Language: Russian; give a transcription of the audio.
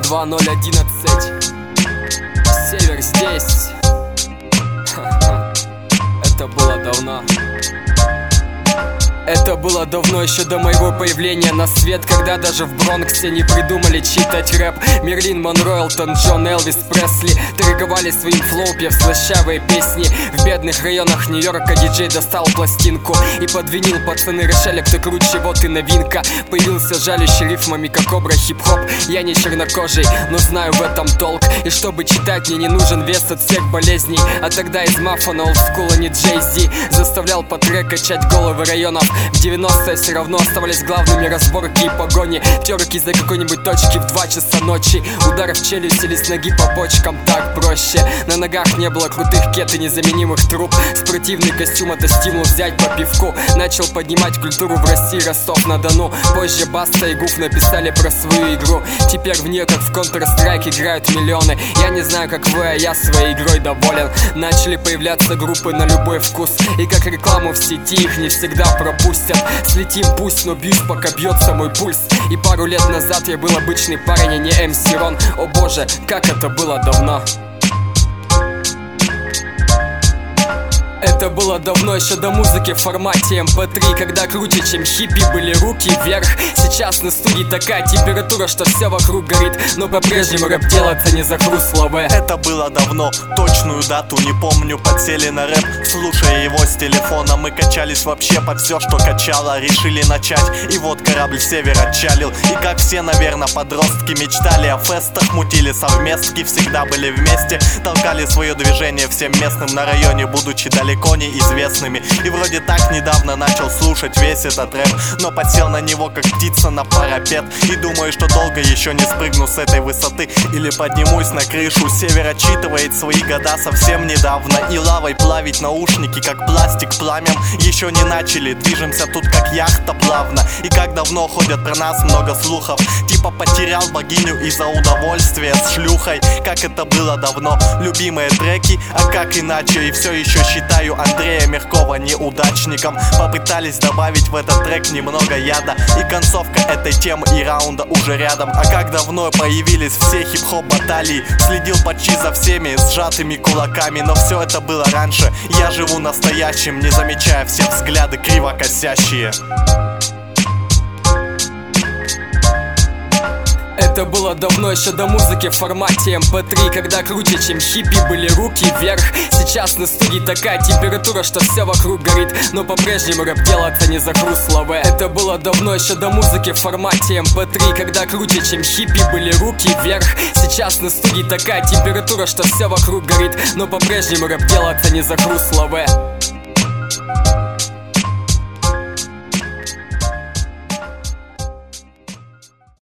2011. Север здесь. Это было давно. Это было давно, еще до моего появления на свет, когда даже в Бронксе не придумали читать рэп. Мерлин Монро, Элтон Джон, Элвис Пресли торговали своим флоу, пев слащавые песни. В бедных районах Нью-Йорка диджей достал пластинку и под винил пацаны решали, кто круче, вот и новинка. Появился жалющий рифмами, как кобра, хип-хоп. Я не чернокожий, но знаю в этом толк. И чтобы читать, мне не нужен вес от всех болезней. А тогда из мафона олдскула не Джей-Зи заставлял по трек качать головы районов. В 90-е все равно оставались главными разборки и погони. Терки за какой-нибудь точки в 2 часа ночи. Удары в челюсть или с ноги по почкам, так проще. На ногах не было крутых кет и незаменимых труб. Спортивный костюм — это стимул взять по пивку. Начал поднимать культуру в России, Ростов-на-Дону. Позже Баста и Гуф написали про свою игру. Теперь в нее, как в Counter-Strike, играют миллионы. Я не знаю, как вы, а я своей игрой доволен. Начали появляться группы на любой вкус. И как рекламу в сети их не всегда пропустят. Слетим пусть, но бьюсь, пока бьется мой пульс. И пару лет назад я был обычный парень, а не MC Рон. О боже, как это было давно. Это было давно, еще до музыки в формате MP3, когда круче, чем хиппи, были руки вверх. Сейчас на студии такая температура, что все вокруг горит, но по-прежнему рэп делается не за хруст. Это было давно, точную дату не помню. Подсели на рэп, слушая его с телефона. Мы качались вообще под все, что качало. Решили начать, и вот корабль «Север» отчалил. И как все, наверное, подростки мечтали о фестах, мутили совместки, всегда были вместе. Толкали свое движение всем местным на районе, будучи далеко неизвестными. И вроде так недавно начал слушать весь этот рэп, но подсел на него как птица на парапет. И думаю, что долго еще не спрыгну с этой высоты или поднимусь на крышу. Север отчитывает свои года совсем недавно, и лавой плавить наушники, как пластик пламям. Еще не начали, движемся тут как яхта плавно. И как давно ходят про нас много слухов, типа потерял богиню из-за удовольствия с шлюхой. Как это было давно, любимые треки, а как иначе. И все еще считаю Андрея Мягкова неудачником. Попытались добавить в этот трек немного яда, и концовка этой темы и раунда уже рядом. А как давно появились все хип-хоп баталии, следил почти за всеми сжатыми кулаками. Но все это было раньше, я живу настоящим, не замечая все взгляды криво косящие. Это было давно, еще до музыки в формате MP3, когда круче, чем хиппи, были руки вверх. Сейчас на студии такая температура, что все вокруг горит, но по-прежнему рэп делается не за хруст. Это было давно, еще до музыки в формате MP3, когда круче, чем хиппи, были руки вверх. Сейчас на студии такая температура, что все вокруг горит, но по-прежнему рэп делается не за хруст.